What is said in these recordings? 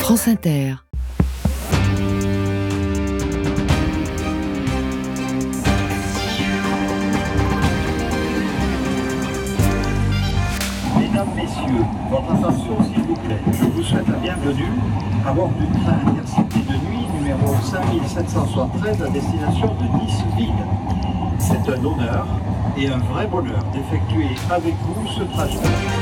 France Inter. Mesdames, Messieurs, votre attention s'il vous plaît. Je vous souhaite la bienvenue à bord du train Intercité de nuit numéro 5773 à destination de Nice-Ville. C'est un honneur et un vrai bonheur d'effectuer avec vous ce trajet.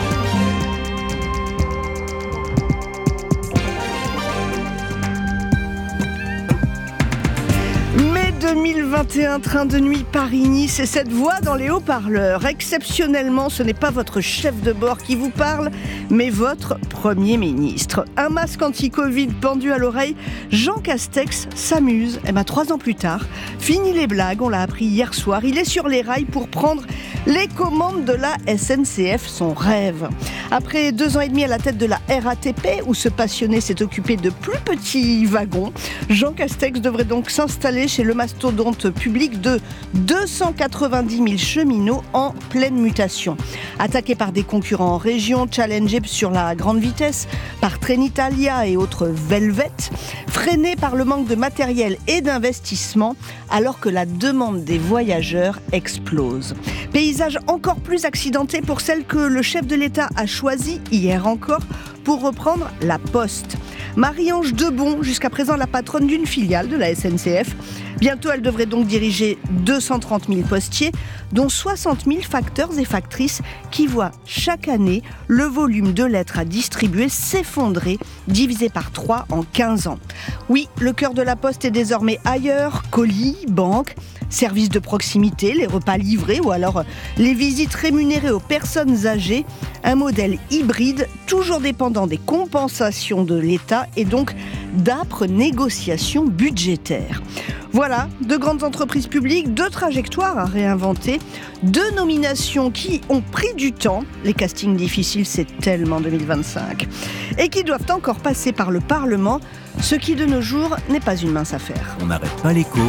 Mai 2021, train de nuit Paris-Nice et cette voix dans les haut-parleurs. Exceptionnellement, ce n'est pas votre chef de bord qui vous parle, mais votre Premier ministre. Un masque anti-Covid pendu à l'oreille, Jean Castex s'amuse. 3 ans plus tard, fini les blagues, on l'a appris hier soir. Il est sur les rails pour prendre les commandes de la SNCF, son rêve. Après 2 ans et demi à la tête de la RATP, où ce passionné s'est occupé de plus petits wagons, Jean Castex devrait donc s'installer chez le mastodonte public de 290 000 cheminots en pleine mutation. Attaqué par des concurrents en région, challengé sur la grande vitesse par Trenitalia et autres Velvet, freiné par le manque de matériel et d'investissement, alors que la demande des voyageurs explose. Paysage encore plus accidenté pour celle que le chef de l'État a choisi hier encore pour reprendre la Poste. Marie-Ange Debon, jusqu'à présent la patronne d'une filiale de la SNCF. Bientôt, elle devrait donc diriger 230 000 postiers, dont 60 000 facteurs et factrices qui voient chaque année le volume de lettres à distribuer s'effondrer, divisé par 3 en 15 ans. Oui, le cœur de la Poste est désormais ailleurs, colis, banques, services de proximité, les repas livrés ou alors les visites rémunérées aux personnes âgées. Un modèle hybride, toujours dépendant des compensations de l'État et donc d'âpres négociations budgétaires. Voilà, 2 grandes entreprises publiques, 2 trajectoires à réinventer, 2 nominations qui ont pris du temps. Les castings difficiles, c'est tellement 2025. Et qui doivent encore passer par le Parlement, ce qui de nos jours n'est pas une mince affaire. On n'arrête pas l'écho.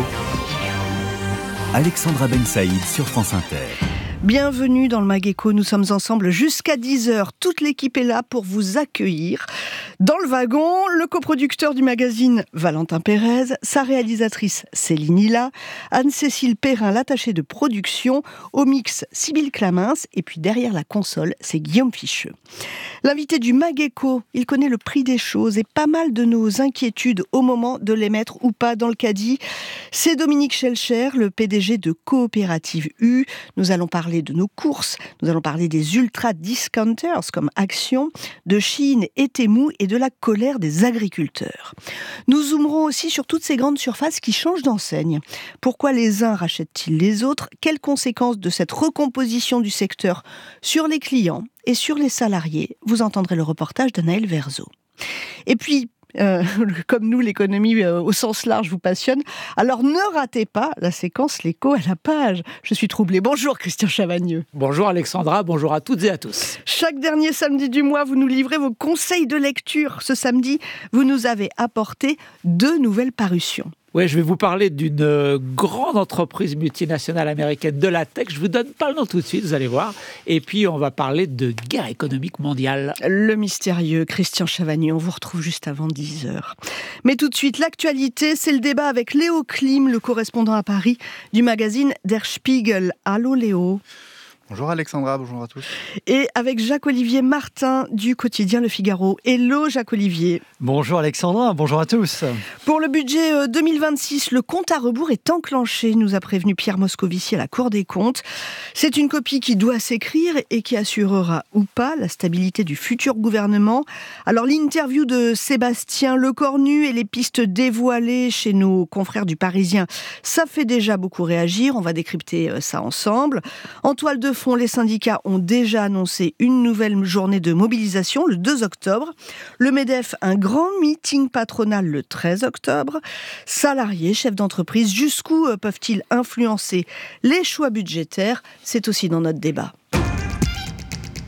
Alexandra Ben Saïd sur France Inter. Bienvenue dans le Mag-Écho, nous sommes ensemble jusqu'à 10h. Toute l'équipe est là pour vous accueillir. Dans le wagon, le coproducteur du magazine Valentin Pérez, sa réalisatrice Céline Hilla, Anne-Cécile Perrin, l'attachée de production, au mix Sybille Clamins, et puis derrière la console, c'est Guillaume Ficheux. L'invité du Mag-Écho, il connaît le prix des choses et pas mal de nos inquiétudes au moment de les mettre ou pas dans le caddie. C'est Dominique Schelcher, le PDG de Coopérative U. Nous allons parler de nos courses, nous allons parler des ultra-discounters comme Action, de Shein et Temu et de la colère des agriculteurs. Nous zoomerons aussi sur toutes ces grandes surfaces qui changent d'enseigne. Pourquoi les uns rachètent-ils les autres ? Quelles conséquences de cette recomposition du secteur sur les clients et sur les salariés ? Vous entendrez le reportage d'Anaël Verzo. Et puis, comme nous, l'économie au sens large vous passionne. Alors ne ratez pas la séquence L'écho à la page. Je suis troublée. Bonjour Christian Chavagneux. Bonjour Alexandra, bonjour à toutes et à tous. Chaque dernier samedi du mois, vous nous livrez vos conseils de lecture. Ce samedi, vous nous avez apporté 2 nouvelles parutions. Oui, je vais vous parler d'une grande entreprise multinationale américaine de la tech. Je vous donne pas le nom tout de suite, vous allez voir. Et puis, on va parler de guerre économique mondiale. Le mystérieux Christian Chavagneux, on vous retrouve juste avant 10h. Mais tout de suite, l'actualité, c'est le débat avec Léo Klim, le correspondant à Paris du magazine Der Spiegel. Allô Léo. Bonjour Alexandra, bonjour à tous. Et avec Jacques-Olivier Martin du quotidien Le Figaro. Hello Jacques-Olivier. Bonjour Alexandra, bonjour à tous. Pour le budget 2026, le compte à rebours est enclenché, nous a prévenu Pierre Moscovici à la Cour des comptes. C'est une copie qui doit s'écrire et qui assurera ou pas la stabilité du futur gouvernement. Alors l'interview de Sébastien Lecornu et les pistes dévoilées chez nos confrères du Parisien, ça fait déjà beaucoup réagir, on va décrypter ça ensemble. En toile de fond, les syndicats ont déjà annoncé une nouvelle journée de mobilisation le 2 octobre. Le MEDEF, un grand meeting patronal le 13 octobre. Salariés, chefs d'entreprise, jusqu'où peuvent-ils influencer les choix budgétaires ? C'est aussi dans notre débat.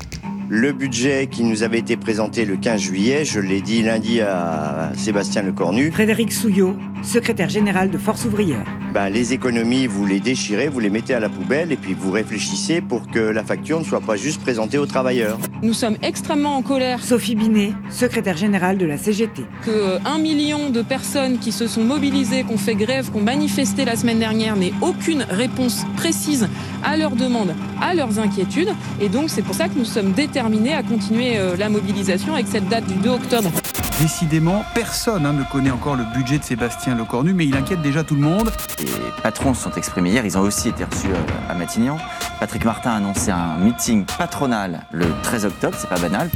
Le budget qui nous avait été présenté le 15 juillet, je l'ai dit lundi à Sébastien Lecornu. Frédéric Souillot, secrétaire général de Force ouvrière. Les économies, vous les déchirez, vous les mettez à la poubelle et puis vous réfléchissez pour que la facture ne soit pas juste présentée aux travailleurs. Nous sommes extrêmement en colère. Sophie Binet, secrétaire générale de la CGT. Que 1 million de personnes qui se sont mobilisées, qui ont fait grève, qui ont manifesté la semaine dernière, n'aient aucune réponse précise à leurs demandes, à leurs inquiétudes. Et donc c'est pour ça que nous sommes déterminés à continuer la mobilisation avec cette date du 2 octobre. Décidément, personne ne connaît encore le budget de Sébastien Lecornu, mais il inquiète déjà tout le monde. Les patrons se sont exprimés hier, ils ont aussi été reçus à Matignon. Patrick Martin a annoncé un meeting patronal le 13 octobre, c'est pas banal.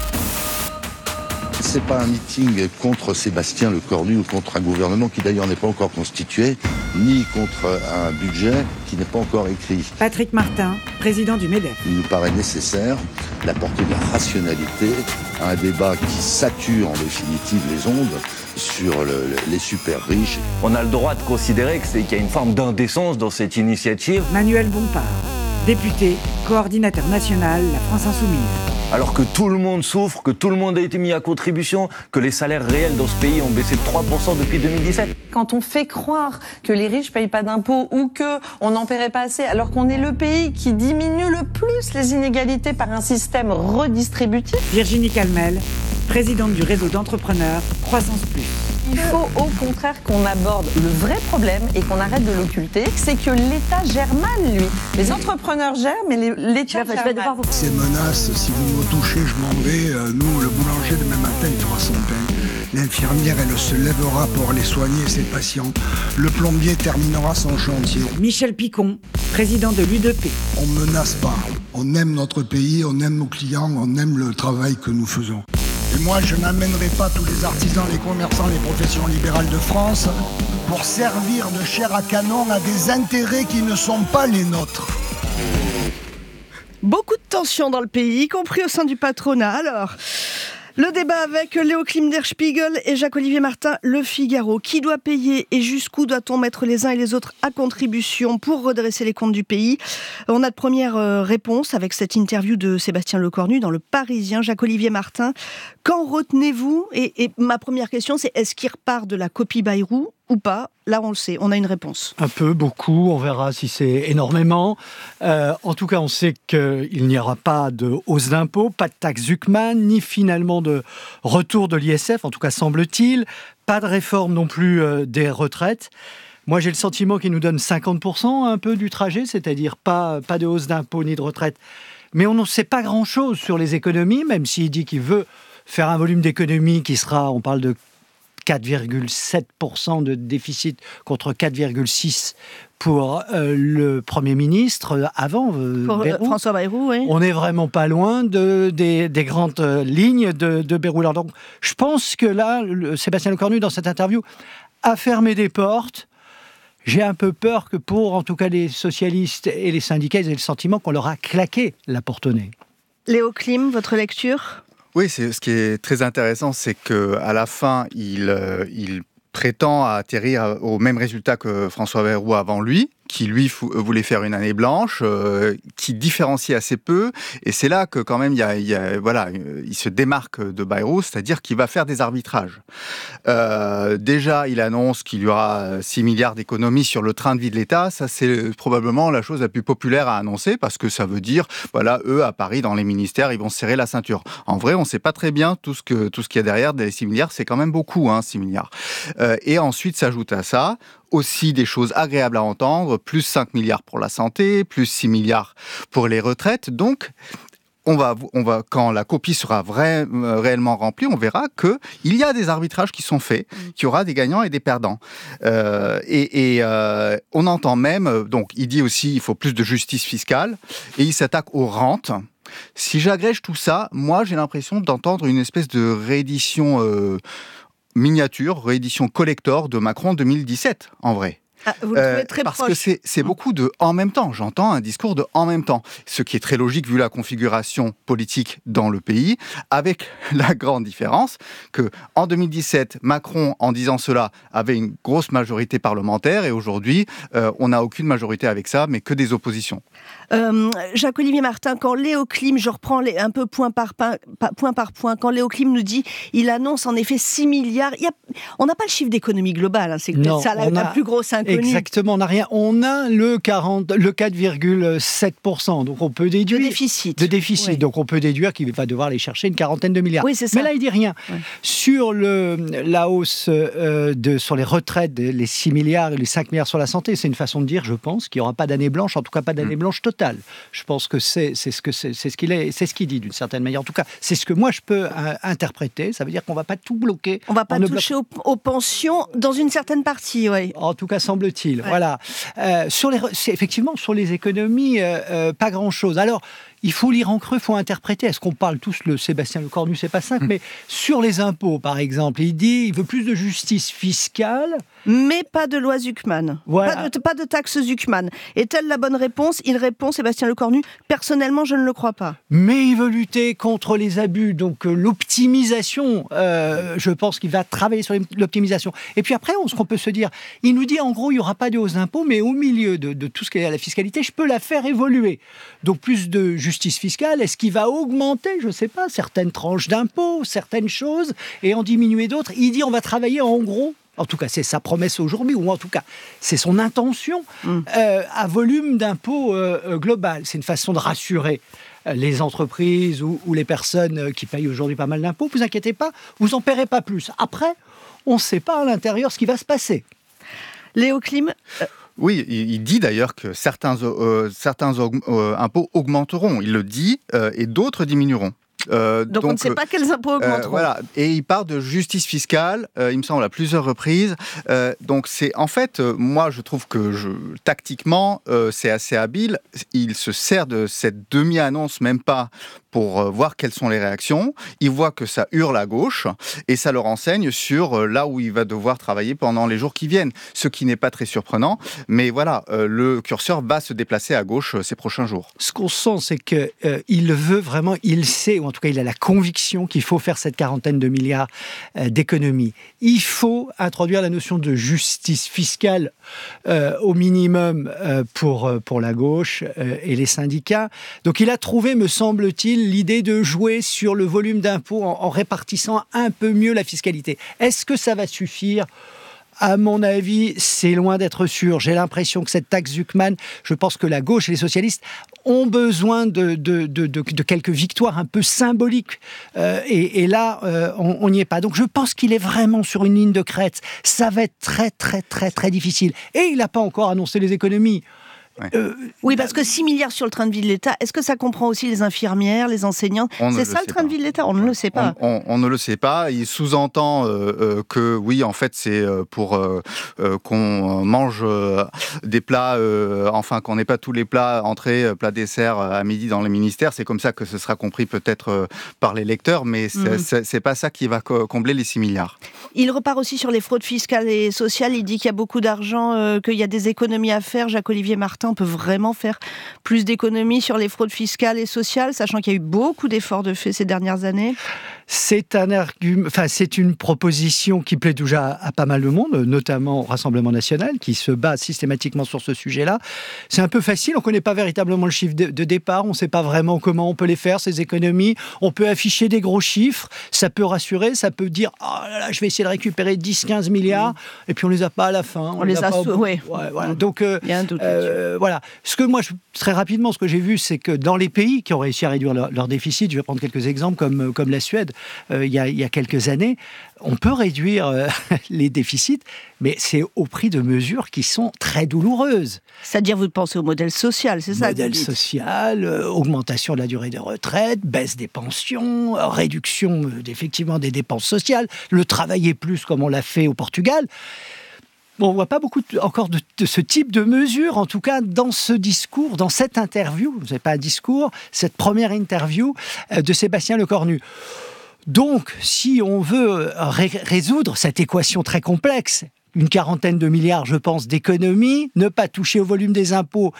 C'est pas un meeting contre Sébastien Lecornu ou contre un gouvernement qui d'ailleurs n'est pas encore constitué, ni contre un budget qui n'est pas encore écrit. Patrick Martin, président du MEDEF. Il nous paraît nécessaire d'apporter de la rationalité à un débat qui sature en définitive les ondes sur les super riches. On a le droit de considérer qu'il y a une forme d'indécence dans cette initiative. Manuel Bompard, député, coordinateur national, la France Insoumise. Alors que tout le monde souffre, que tout le monde a été mis à contribution, que les salaires réels dans ce pays ont baissé de 3% depuis 2017. Quand on fait croire que les riches payent pas d'impôts ou qu'on n'en paierait pas assez, alors qu'on est le pays qui diminue le plus les inégalités par un système redistributif. Virginie Calmel, présidente du réseau d'entrepreneurs Croissance Plus. Il faut au contraire qu'on aborde le vrai problème et qu'on arrête de l'occulter. C'est que l'État gère mal, lui. Les entrepreneurs gèrent, mais l'État gère mal. Ces menaces, si vous me touchez, je m'en vais. Nous, le boulanger, demain matin, il fera son pain. L'infirmière, elle se lèvera pour aller soigner ses patients. Le plombier terminera son chantier. Michel Picon, président de l'U2P. On ne menace pas. On aime notre pays, on aime nos clients, on aime le travail que nous faisons. Et moi, je n'amènerai pas tous les artisans, les commerçants, les professions libérales de France pour servir de chair à canon à des intérêts qui ne sont pas les nôtres. Beaucoup de tensions dans le pays, y compris au sein du patronat. Alors, le débat avec Léo Klim der Spiegel et Jacques-Olivier Martin, Le Figaro. Qui doit payer et jusqu'où doit-on mettre les uns et les autres à contribution pour redresser les comptes du pays ? On a de premières réponses avec cette interview de Sébastien Lecornu dans Le Parisien. Jacques-Olivier Martin, qu'en retenez-vous ? Et ma première question, c'est est-ce qu'il repart de la copie Bayrou ou pas ? Là, on le sait, on a une réponse. Un peu, beaucoup, on verra si c'est énormément. En tout cas, on sait qu'il n'y aura pas de hausse d'impôts, pas de taxe Zuckman, ni finalement de retour de l'ISF, en tout cas semble-t-il. Pas de réforme non plus des retraites. Moi, j'ai le sentiment qu'il nous donne 50% un peu du trajet, c'est-à-dire pas de hausse d'impôts ni de retraite. Mais on ne sait pas grand-chose sur les économies, même s'il dit qu'il veut faire un volume d'économie qui sera, on parle de 4,7% de déficit contre 4,6% pour le Premier ministre avant Bayrou. François Bayrou, oui. On n'est vraiment pas loin des grandes lignes de Bayrou. Alors donc, je pense que là, Sébastien Lecornu, dans cette interview, a fermé des portes. J'ai un peu peur que pour, en tout cas, les socialistes et les syndicats, ils aient le sentiment qu'on leur a claqué la porte au nez. Léo Klim, votre lecture ? Oui, ce qui est très intéressant, c'est qu'à la fin, il prétend atterrir au même résultat que François Bayrou avant lui, qui lui voulait faire une année blanche, qui différencie assez peu, et c'est là que quand même il se démarque de Bayrou, c'est-à-dire qu'il va faire des arbitrages. Déjà, il annonce qu'il y aura 6 milliards d'économies sur le train de vie de l'État. Ça, c'est probablement la chose la plus populaire à annoncer, parce que ça veut dire, voilà, eux, à Paris, dans les ministères, ils vont se serrer la ceinture. En vrai, on ne sait pas très bien tout ce qu'il y a derrière des 6 milliards. C'est quand même beaucoup, 6 milliards. Et ensuite, s'ajoute à ça aussi des choses agréables à entendre, plus 5 milliards pour la santé, plus 6 milliards pour les retraites. Donc, on va, quand la copie sera réellement remplie, on verra qu'il y a des arbitrages qui sont faits, qu'il y aura des gagnants et des perdants. On entend même, donc il dit aussi il faut plus de justice fiscale, et il s'attaque aux rentes. Si j'agrège tout ça, moi j'ai l'impression d'entendre une espèce de réédition miniature, réédition collector de Macron 2017, en vrai. Vous le trouvez très parce proche. que c'est beaucoup de en même temps. J'entends un discours de en même temps, ce qui est très logique vu la configuration politique dans le pays, avec la grande différence que en 2017, Macron, en disant cela, avait une grosse majorité parlementaire et aujourd'hui, on n'a aucune majorité avec ça, mais que des oppositions. Jacques-Olivier Martin, quand Léo Klim, je reprends un peu point par point, quand Léo Klim nous dit, il annonce en effet 6 milliards, on n'a pas le chiffre d'économie globale, c'est peut-être ça la plus grosse inconnue. Exactement, on n'a rien. On a le 4,7%, donc on peut déduire... De déficit. Oui. Donc on peut déduire qu'il va devoir aller chercher une quarantaine de milliards. Oui, c'est ça. Mais là, il dit rien. Ouais. Sur la hausse sur les retraites, les 6 milliards et les 5 milliards sur la santé, c'est une façon de dire, je pense, qu'il n'y aura pas d'année blanche, en tout cas pas d'année blanche totale. Je pense que c'est ce qu'il dit d'une certaine manière. En tout cas, c'est ce que moi je peux interpréter. Ça veut dire qu'on ne va pas tout bloquer. On ne va pas toucher aux pensions dans une certaine partie, oui. En tout cas, semble-t-il. Ouais. Voilà. Effectivement, sur les économies, pas grand-chose. Alors, il faut lire en creux, il faut interpréter. Est-ce qu'on parle tous, Sébastien Lecornu, c'est pas simple, mais sur les impôts, par exemple, il dit il veut plus de justice fiscale. Mais pas de loi Zuckman. Voilà. Pas de taxe Zuckman. Est-elle la bonne réponse ? Il répond, Sébastien Lecornu, personnellement, je ne le crois pas. Mais il veut lutter contre les abus, donc l'optimisation, je pense qu'il va travailler sur l'optimisation. Et puis après, ce qu'on peut se dire, il nous dit en gros, il n'y aura pas de hausse d'impôts, mais au milieu de tout ce qui est à la fiscalité, je peux la faire évoluer. Donc plus de justice fiscale, est-ce qu'il va augmenter, je ne sais pas, certaines tranches d'impôts, certaines choses, et en diminuer d'autres ? Il dit on va travailler en gros, en tout cas c'est sa promesse aujourd'hui, ou en tout cas c'est son intention, à volume d'impôts global. C'est une façon de rassurer les entreprises ou les personnes qui payent aujourd'hui pas mal d'impôts. Vous inquiétez pas, vous n'en paierez pas plus. Après, on ne sait pas à l'intérieur ce qui va se passer. Léo Klim Oui, il dit d'ailleurs que certains impôts augmenteront. Il le dit, et d'autres diminueront. Donc on ne sait pas quels impôts augmenteront. Voilà. Et il parle de justice fiscale, il me semble à plusieurs reprises. Donc c'est en fait, moi je trouve que tactiquement c'est assez habile. Il se sert de cette demi-annonce, même pas, pour voir quelles sont les réactions. Il voit que ça hurle à gauche et ça le renseigne sur là où il va devoir travailler pendant les jours qui viennent. Ce qui n'est pas très surprenant, mais voilà, le curseur va se déplacer à gauche ces prochains jours. Ce qu'on sent, c'est qu'il veut vraiment, il sait, ou en tout cas il a la conviction qu'il faut faire cette quarantaine de milliards d'économies. Il faut introduire la notion de justice fiscale au minimum pour la gauche et les syndicats. Donc il a trouvé, me semble-t-il, l'idée de jouer sur le volume d'impôts en répartissant un peu mieux la fiscalité. Est-ce que ça va suffire ? À mon avis, c'est loin d'être sûr. J'ai l'impression que cette taxe Zuckman, je pense que la gauche et les socialistes ont besoin de quelques victoires un peu symboliques. Et là, on n'y est pas. Donc je pense qu'il est vraiment sur une ligne de crête. Ça va être très, très, très, très difficile. Et il n'a pas encore annoncé les économies. Ouais. Oui, parce que 6 milliards sur le train de vie de l'État, est-ce que ça comprend aussi les infirmières, les enseignants ? C'est ça le train de vie de l'État ? On ne le sait pas. On ne le sait pas. Il sous-entend que oui, en fait, c'est pour qu'on mange des plats, enfin qu'on n'ait pas tous les plats, entrées, plats, desserts à midi dans les ministères. C'est comme ça que ce sera compris peut-être par les lecteurs, mais c'est pas ça qui va combler les 6 milliards. Il repart aussi sur les fraudes fiscales et sociales. Il dit qu'il y a beaucoup d'argent, qu'il y a des économies à faire. Jacques-Olivier Martin, on peut vraiment faire plus d'économies sur les fraudes fiscales et sociales, sachant qu'il y a eu beaucoup d'efforts de fait ces dernières années. C'est un argument, c'est une proposition qui plaît déjà à pas mal de monde, notamment au Rassemblement national, qui se bat systématiquement sur ce sujet-là. C'est un peu facile, on ne connaît pas véritablement le chiffre de départ, on ne sait pas vraiment comment on peut les faire, ces économies. On peut afficher des gros chiffres, ça peut rassurer, ça peut dire « Ah là là, je vais essayer de récupérer 10-15 milliards », et puis on ne les a pas à la fin. On les a ouais, voilà. Donc, il y a un doute voilà. Ce que moi, très rapidement, ce que j'ai vu, c'est que dans les pays qui ont réussi à réduire leur déficit, je vais prendre quelques exemples comme la Suède, il y a quelques années, on peut réduire les déficits, mais c'est au prix de mesures qui sont très douloureuses. C'est-à-dire, vous pensez au modèle social, c'est ça ? Modèle social, augmentation de la durée de retraite, baisse des pensions, réduction effectivement des dépenses sociales, le travailler plus comme on l'a fait au Portugal. Bon, on ne voit pas beaucoup encore de ce type de mesures, en tout cas dans ce discours, dans cette interview, ce n'est pas un discours, cette première interview de Sébastien Lecornu. Donc, si on veut résoudre cette équation très complexe, une 40aine de milliards, je pense, d'économies, ne pas toucher au volume des impôts.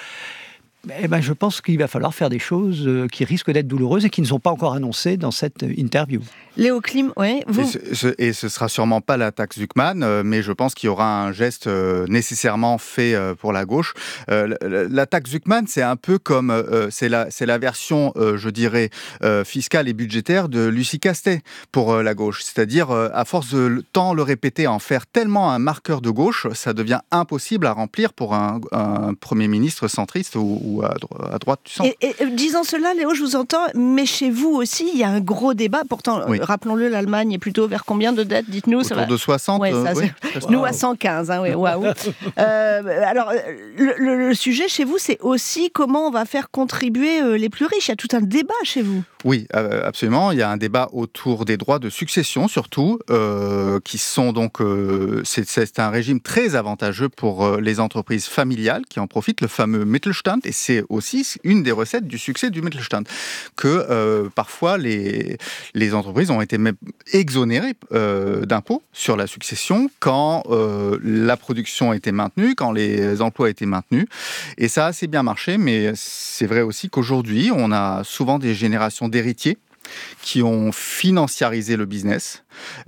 Je pense qu'il va falloir faire des choses qui risquent d'être douloureuses et qui ne sont pas encore annoncées dans cette interview. Léo Klim, oui. Et ce sera sûrement pas la taxe Zuckman, mais je pense qu'il y aura un geste nécessairement fait pour la gauche. La taxe Zuckman, c'est un peu comme c'est la version, je dirais, fiscale et budgétaire de Lucie Castet pour la gauche. C'est-à-dire, à force de tant le répéter, en faire tellement un marqueur de gauche, ça devient impossible à remplir pour un Premier ministre centriste ou à droite du centre. Et disant cela, Léo, je vous entends, mais chez vous aussi, il y a un gros débat. Pourtant, oui. Rappelons-le, l'Allemagne est plutôt vers combien de dettes, dites-nous? Autour de 60. Ouais, nous, à 115. Hein, oui, waouh. Alors, le sujet chez vous, c'est aussi comment on va faire contribuer les plus riches. Il y a tout un débat chez vous. Oui, absolument. Il y a un débat autour des droits de succession, surtout, qui sont donc... c'est un régime très avantageux pour les entreprises familiales qui en profitent, le fameux Mittelstand, et c'est aussi une des recettes du succès du Mittelstand, que parfois les entreprises ont été même exonérées d'impôts sur la succession quand la production était maintenue, quand les emplois étaient maintenus. Et ça a assez bien marché, mais c'est vrai aussi qu'aujourd'hui, on a souvent des générations d'héritiers qui ont financiarisé le business.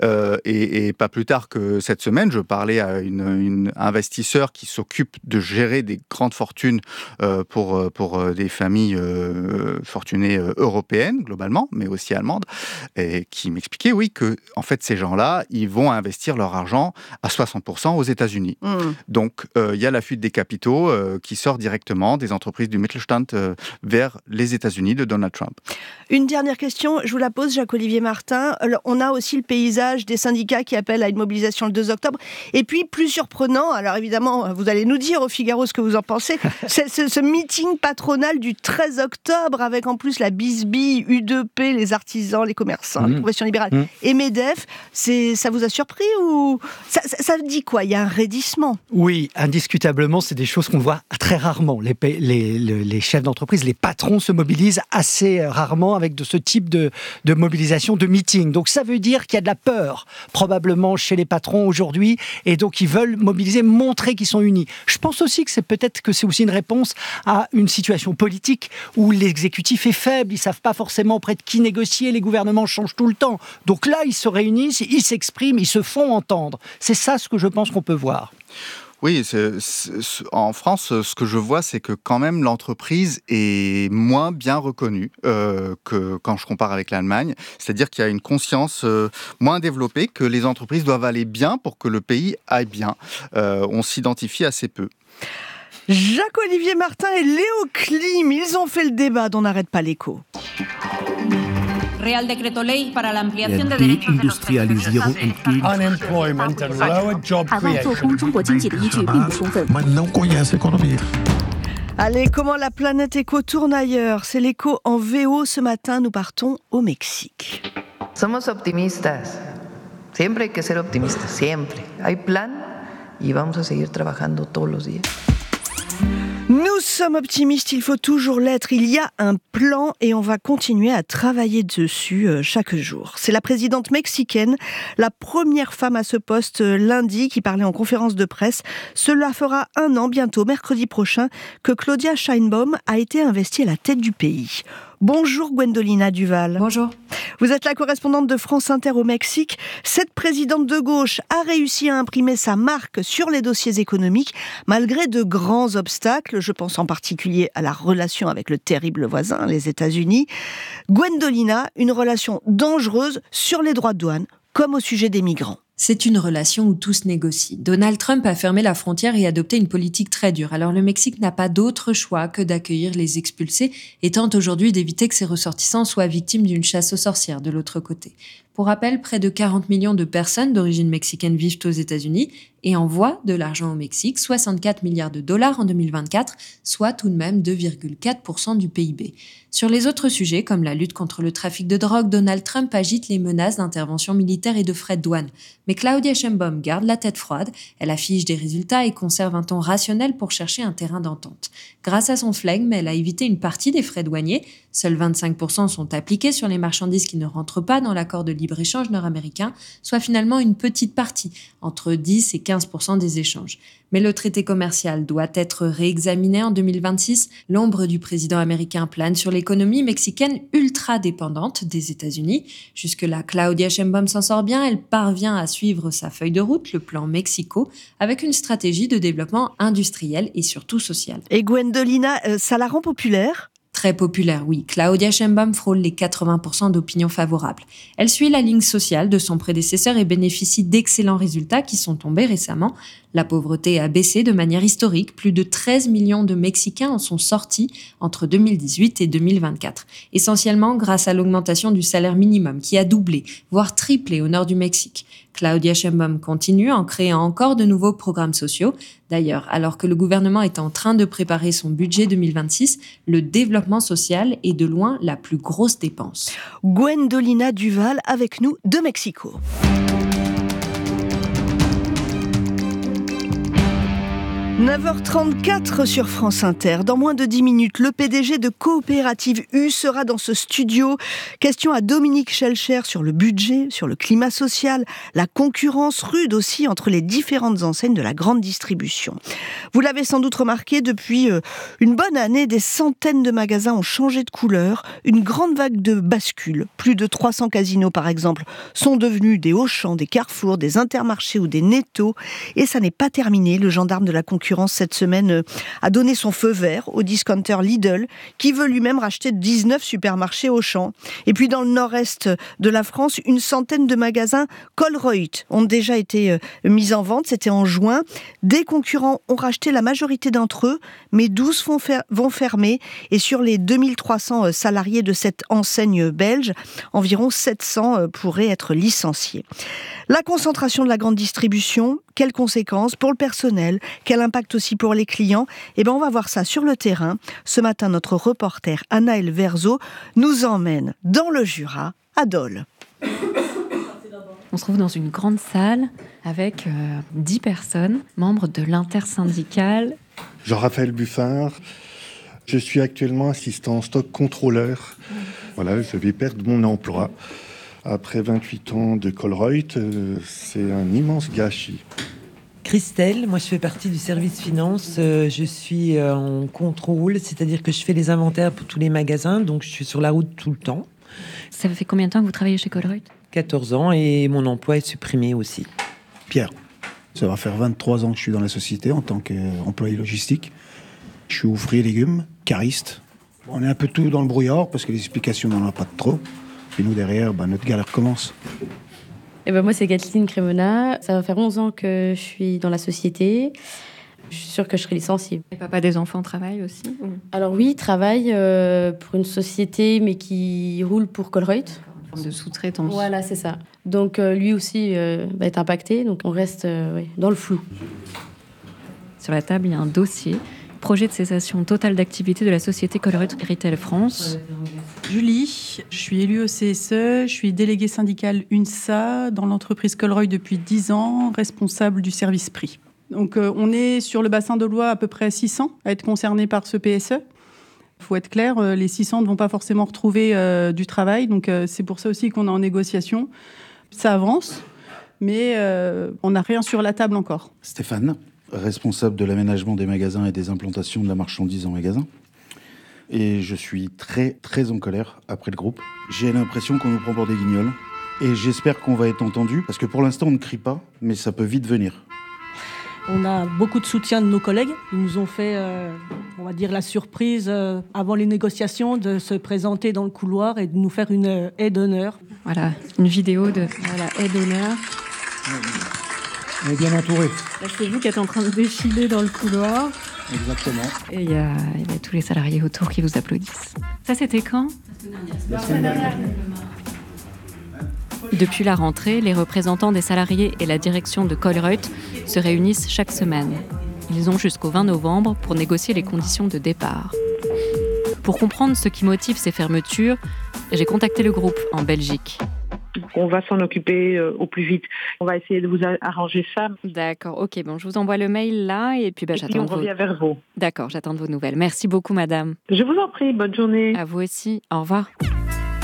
Et pas plus tard que cette semaine, je parlais à un investisseur qui s'occupe de gérer des grandes fortunes pour des familles fortunées européennes, globalement, mais aussi allemandes, et qui m'expliquait, oui, que en fait, ces gens-là, ils vont investir leur argent à 60% aux États-Unis. Donc, il y a la fuite des capitaux qui sort directement des entreprises du Mittelstand vers les États-Unis de Donald Trump. Une dernière question, je vous la pose, Jacques-Olivier Martin. On a aussi le paysage des syndicats qui appellent à une mobilisation le 2 octobre. Et puis, plus surprenant, alors évidemment, vous allez nous dire au Figaro ce que vous en pensez, c'est ce meeting patronal du 13 octobre avec en plus la BISBY, U2P, les artisans, les commerçants, les professions libérales et MEDEF. Ça vous a surpris ou ça dit quoi? Il y a un raidissement? Oui, indiscutablement, c'est des choses qu'on voit très rarement. Les chefs d'entreprise, les patrons se mobilisent assez rarement avec de ce type de mobilisation, de meeting. Donc ça veut dire qu'il y a de la peur, probablement chez les patrons aujourd'hui, et donc ils veulent mobiliser, montrer qu'ils sont unis. Je pense aussi que c'est aussi une réponse à une situation politique où l'exécutif est faible, ils ne savent pas forcément auprès de qui négocier, les gouvernements changent tout le temps. Donc là, ils se réunissent, ils s'expriment, ils se font entendre. C'est ça ce que je pense qu'on peut voir. Oui, en France, ce que je vois, c'est que quand même l'entreprise est moins bien reconnue que quand je compare avec l'Allemagne. C'est-à-dire qu'il y a une conscience moins développée que les entreprises doivent aller bien pour que le pays aille bien. On s'identifie assez peu. Jacques-Olivier Martin et Léo Klim, ils ont fait le débat dont n'arrête pas l'écho. Real Decreto Ley para la ampliación de derechos de los Deindustrialisierung und Unemployment and lower job creation. Allez, comment la planète éco tourne ailleurs? C'est l'écho en VO ce matin, nous partons au Mexique. Somos optimistas. Siempre hay que ser optimistas, siempre. Hay plan y vamos a seguir trabajando todos los días. Nous sommes optimistes, il faut toujours l'être. Il y a un plan et on va continuer à travailler dessus chaque jour. C'est la présidente mexicaine, la première femme à ce poste lundi, qui parlait en conférence de presse. Cela fera 1 an bientôt, mercredi prochain, que Claudia Sheinbaum a été investie à la tête du pays. Bonjour Gwendolina Duval. Bonjour. Vous êtes la correspondante de France Inter au Mexique. Cette présidente de gauche a réussi à imprimer sa marque sur les dossiers économiques malgré de grands obstacles. Je pense en particulier à la relation avec le terrible voisin, les États-Unis. Gwendolina, une relation dangereuse sur les droits de douane, comme au sujet des migrants. C'est une relation où tout se négocie. Donald Trump a fermé la frontière et adopté une politique très dure. Alors le Mexique n'a pas d'autre choix que d'accueillir les expulsés et tente aujourd'hui d'éviter que ses ressortissants soient victimes d'une chasse aux sorcières de l'autre côté. Pour rappel, près de 40 millions de personnes d'origine mexicaine vivent aux États-Unis et envoient de l'argent au Mexique, 64 milliards de dollars en 2024, soit tout de même 2,4% du PIB. Sur les autres sujets, comme la lutte contre le trafic de drogue, Donald Trump agite les menaces d'intervention militaire et de frais de douane. Mais Claudia Sheinbaum garde la tête froide, elle affiche des résultats et conserve un ton rationnel pour chercher un terrain d'entente. Grâce à son flegme, elle a évité une partie des frais douaniers. Seuls 25% sont appliqués sur les marchandises qui ne rentrent pas dans l'accord de libre libre-échange nord-américain, soit finalement une petite partie, entre 10 et 15% des échanges. Mais le traité commercial doit être réexaminé en 2026. L'ombre du président américain plane sur l'économie mexicaine ultra dépendante des États-Unis. Jusque-là, Claudia Sheinbaum s'en sort bien. Elle parvient à suivre sa feuille de route, le plan Mexico, avec une stratégie de développement industriel et surtout social. Et Gwendolina, ça la rend populaire ? Très populaire, oui. Claudia Sheinbaum frôle les 80% d'opinion favorable. Elle suit la ligne sociale de son prédécesseur et bénéficie d'excellents résultats qui sont tombés récemment. La pauvreté a baissé de manière historique. Plus de 13 millions de Mexicains en sont sortis entre 2018 et 2024. Essentiellement grâce à l'augmentation du salaire minimum qui a doublé, voire triplé au nord du Mexique. Claudia Sheinbaum continue en créant encore de nouveaux programmes sociaux. D'ailleurs, alors que le gouvernement est en train de préparer son budget 2026, le développement social est de loin la plus grosse dépense. Gwendolina Duval avec nous de Mexico. 9h34 sur France Inter. Dans moins de 10 minutes, le PDG de Coopérative U sera dans ce studio. Question à Dominique Schelcher sur le budget, sur le climat social, la concurrence rude aussi entre les différentes enseignes de la grande distribution. Vous l'avez sans doute remarqué, depuis une bonne année, des centaines de magasins ont changé de couleur. Une grande vague de bascules. Plus de 300 casinos, par exemple, sont devenus des Auchan, des Carrefour, des Intermarchés ou des Netto. Et ça n'est pas terminé. Le gendarme de la concurrence cette semaine a donné son feu vert au discounter Lidl qui veut lui-même racheter 19 supermarchés Auchan. Et puis dans le nord-est de la France, une centaine de magasins Colruyt ont déjà été mis en vente, c'était en juin. Des concurrents ont racheté la majorité d'entre eux, mais 12 vont fermer. Et sur les 2300 salariés de cette enseigne belge, environ 700 pourraient être licenciés. La concentration de la grande distribution, quelles conséquences pour le personnel, quel impact aussi pour les clients ? On va voir ça sur le terrain. Ce matin, notre reporter Anaël Verzo nous emmène dans le Jura, à Dole. On se trouve dans une grande salle avec 10 personnes, membres de l'intersyndicale. Jean-Raphaël Buffard, je suis actuellement assistant stock contrôleur. Voilà, je vais perdre mon emploi. Après 28 ans de Colruyt, c'est un immense gâchis. Christelle, moi je fais partie du service finance, je suis en contrôle, c'est-à-dire que je fais les inventaires pour tous les magasins, donc je suis sur la route tout le temps. Ça fait combien de temps que vous travaillez chez Colruyt ? 14 ans et mon emploi est supprimé aussi. Pierre, ça va faire 23 ans que je suis dans la société en tant qu'employé logistique. Je suis ouvrier légumes, cariste. On est un peu tout dans le brouillard parce que les explications n'en a pas trop. Et nous derrière, notre galère commence. Moi c'est Kathleen Crémena, ça va faire 11 ans que je suis dans la société. Je suis sûre que je serai licenciée. Et papa des enfants travaille aussi ou... Alors oui, il travaille pour une société mais qui roule pour Colruyt. Une forme de sous-traitance. Voilà, c'est ça. Donc lui aussi va être impacté, donc on reste dans le flou. Sur la table, il y a un dossier. Projet de cessation totale d'activité de la société Colruyt Retail France. Julie, je suis élue au CSE, je suis déléguée syndicale UNSA dans l'entreprise Colruyt depuis 10 ans, responsable du service prix. Donc on est sur le bassin dolois à peu près 600 à être concernés par ce PSE. Il faut être clair, les 600 ne vont pas forcément retrouver du travail, donc c'est pour ça aussi qu'on est en négociation. Ça avance, mais on n'a rien sur la table encore. Stéphane, responsable de l'aménagement des magasins et des implantations de la marchandise en magasin. Et je suis très, très en colère après le groupe. J'ai l'impression qu'on nous prend pour des guignols. Et j'espère qu'on va être entendu, parce que pour l'instant, on ne crie pas, mais ça peut vite venir. On a beaucoup de soutien de nos collègues. Ils nous ont fait, on va dire, la surprise avant les négociations de se présenter dans le couloir et de nous faire une aide d'honneur. Voilà, une vidéo de aide d'honneur. On est bien entouré. Là, c'est vous qui êtes en train de défiler dans le couloir. Exactement. Et il y a tous les salariés autour qui vous applaudissent. Ça, c'était quand ? La semaine dernière. Depuis la rentrée, les représentants des salariés et la direction de Colruyt se réunissent chaque semaine. Ils ont jusqu'au 20 novembre pour négocier les conditions de départ. Pour comprendre ce qui motive ces fermetures, j'ai contacté le groupe en Belgique. On va s'en occuper au plus vite. On va essayer de vous arranger ça. D'accord, ok. Bon, je vous envoie le mail là et puis j'attends. On revient vers vous. D'accord, j'attends de vos nouvelles. Merci beaucoup, madame. Je vous en prie, bonne journée. À vous aussi. Au revoir.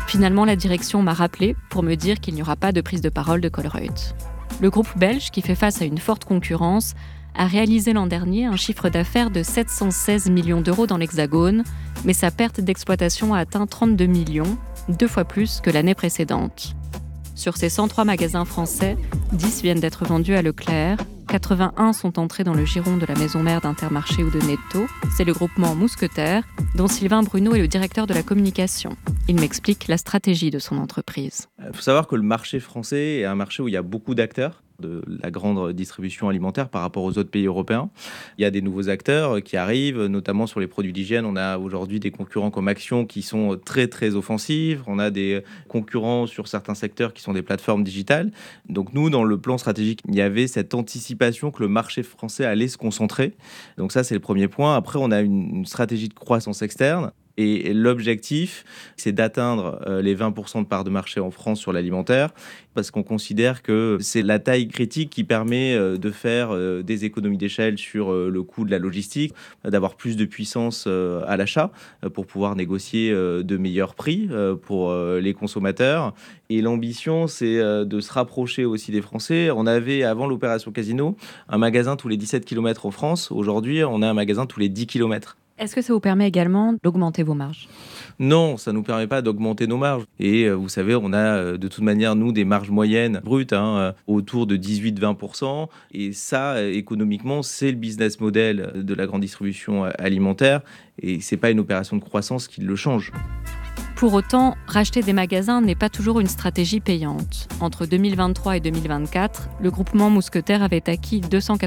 Finalement, la direction m'a rappelé pour me dire qu'il n'y aura pas de prise de parole de Colruyt. Le groupe belge, qui fait face à une forte concurrence, a réalisé l'an dernier un chiffre d'affaires de 716 millions d'euros dans l'Hexagone, mais sa perte d'exploitation a atteint 32 millions, 2 fois plus que l'année précédente. Sur ces 103 magasins français, 10 viennent d'être vendus à Leclerc, 81 sont entrés dans le giron de la maison mère d'Intermarché ou de Netto. C'est le groupement Mousquetaire, dont Sylvain Bruno est le directeur de la communication. Il m'explique la stratégie de son entreprise. Il faut savoir que le marché français est un marché où il y a beaucoup d'acteurs de la grande distribution alimentaire par rapport aux autres pays européens. Il y a des nouveaux acteurs qui arrivent, notamment sur les produits d'hygiène. On a aujourd'hui des concurrents comme Action qui sont très très offensifs. On a des concurrents sur certains secteurs qui sont des plateformes digitales. Donc nous, dans le plan stratégique, il y avait cette anticipation que le marché français allait se concentrer. Donc ça, c'est le premier point. Après, on a une stratégie de croissance externe. Et l'objectif, c'est d'atteindre les 20% de part de marché en France sur l'alimentaire, parce qu'on considère que c'est la taille critique qui permet de faire des économies d'échelle sur le coût de la logistique, d'avoir plus de puissance à l'achat pour pouvoir négocier de meilleurs prix pour les consommateurs. Et l'ambition, c'est de se rapprocher aussi des Français. On avait, avant l'opération Casino, un magasin tous les 17 km en France. Aujourd'hui, on a un magasin tous les 10 km. Est-ce que ça vous permet également d'augmenter vos marges ? Non, ça ne nous permet pas d'augmenter nos marges. Et vous savez, on a de toute manière, nous, des marges moyennes brutes autour de 18-20%. Et ça, économiquement, c'est le business model de la grande distribution alimentaire. Et ce n'est pas une opération de croissance qui le change. Pour autant, racheter des magasins n'est pas toujours une stratégie payante. Entre 2023 et 2024, le groupement Mousquetaire avait acquis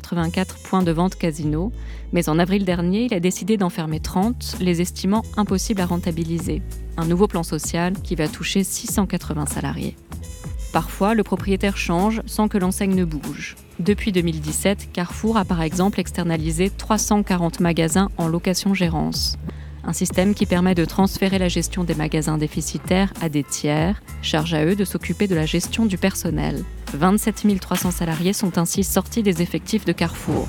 284 points de vente Casino, mais en avril dernier, il a décidé d'en fermer 30, les estimant impossibles à rentabiliser. Un nouveau plan social qui va toucher 680 salariés. Parfois, le propriétaire change sans que l'enseigne ne bouge. Depuis 2017, Carrefour a par exemple externalisé 340 magasins en location-gérance. Un système qui permet de transférer la gestion des magasins déficitaires à des tiers, charge à eux de s'occuper de la gestion du personnel. 27 300 salariés sont ainsi sortis des effectifs de Carrefour.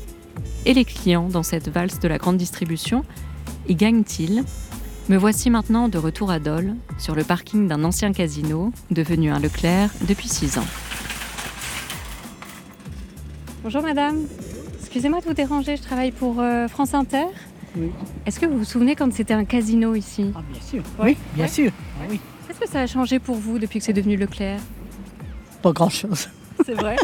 Et les clients dans cette valse de la grande distribution, y gagnent-ils ? Me voici maintenant de retour à Dole, sur le parking d'un ancien casino, devenu un Leclerc depuis 6 ans. Bonjour madame, excusez-moi de vous déranger, je travaille pour France Inter. Oui. Est-ce que vous vous souvenez quand c'était un casino ici ? Ah bien sûr, oui, bien sûr. Ah, oui. Qu'est-ce que ça a changé pour vous depuis que c'est devenu Leclerc ? Pas grand-chose. C'est vrai.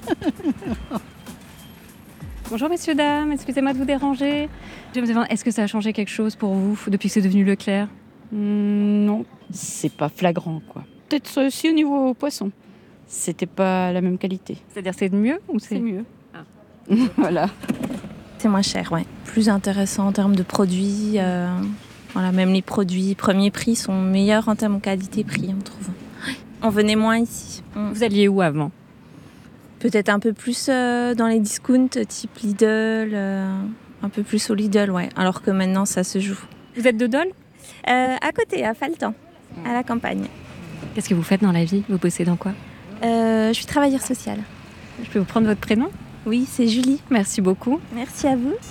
Bonjour messieurs, dames, excusez-moi de vous déranger. Je me demande, est-ce que ça a changé quelque chose pour vous depuis que c'est devenu Leclerc ? Non, c'est pas flagrant quoi. Peut-être aussi au niveau poisson. C'était pas la même qualité. C'est-à-dire c'est mieux ou c'est mieux. Ah. Voilà. C'est moins cher, ouais. Plus intéressant en termes de produits. Voilà, même les produits premier prix sont meilleurs en termes de qualité-prix, on trouve. On venait moins ici. Vous alliez où avant ? Peut-être un peu plus dans les discounts, type Lidl, un peu plus au Lidl, ouais. Alors que maintenant, ça se joue. Vous êtes de Dole ? À côté, à Faltan, à la campagne. Qu'est-ce que vous faites dans la vie ? Vous bossez dans quoi ? Je suis travailleuse sociale. Je peux vous prendre votre prénom ? Oui, c'est Julie. Merci beaucoup. Merci à vous.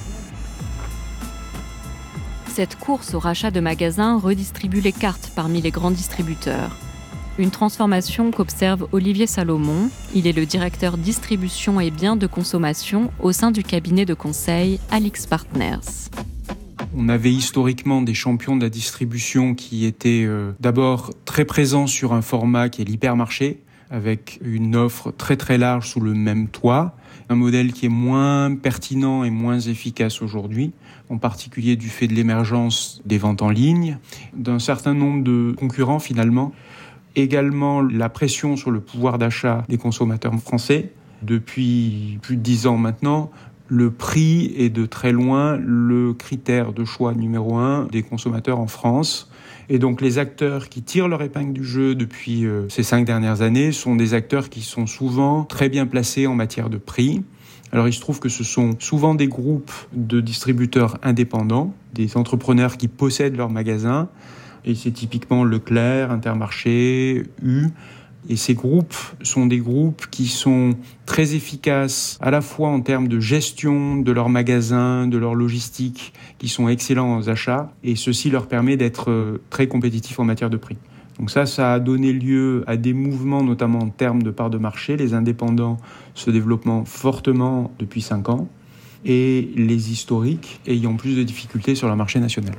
Cette course au rachat de magasins redistribue les cartes parmi les grands distributeurs. Une transformation qu'observe Olivier Salomon. Il est le directeur distribution et biens de consommation au sein du cabinet de conseil Alix Partners. On avait historiquement des champions de la distribution qui étaient d'abord très présents sur un format qui est l'hypermarché, avec une offre très très large sous le même toit. Un modèle qui est moins pertinent et moins efficace aujourd'hui, en particulier du fait de l'émergence des ventes en ligne, d'un certain nombre de concurrents finalement. Également la pression sur le pouvoir d'achat des consommateurs français. Depuis plus de 10 ans maintenant, le prix est de très loin le critère de choix numéro 1 des consommateurs en France. Et donc les acteurs qui tirent leur épingle du jeu depuis ces 5 dernières années sont des acteurs qui sont souvent très bien placés en matière de prix. Alors il se trouve que ce sont souvent des groupes de distributeurs indépendants, des entrepreneurs qui possèdent leurs magasins. Et c'est typiquement Leclerc, Intermarché, U. Et ces groupes sont des groupes qui sont très efficaces à la fois en termes de gestion de leurs magasins, de leur logistique, qui sont excellents aux achats. Et ceci leur permet d'être très compétitifs en matière de prix. Donc ça a donné lieu à des mouvements, notamment en termes de part de marché. Les indépendants se développent fortement depuis 5 ans et les historiques ayant plus de difficultés sur le marché national.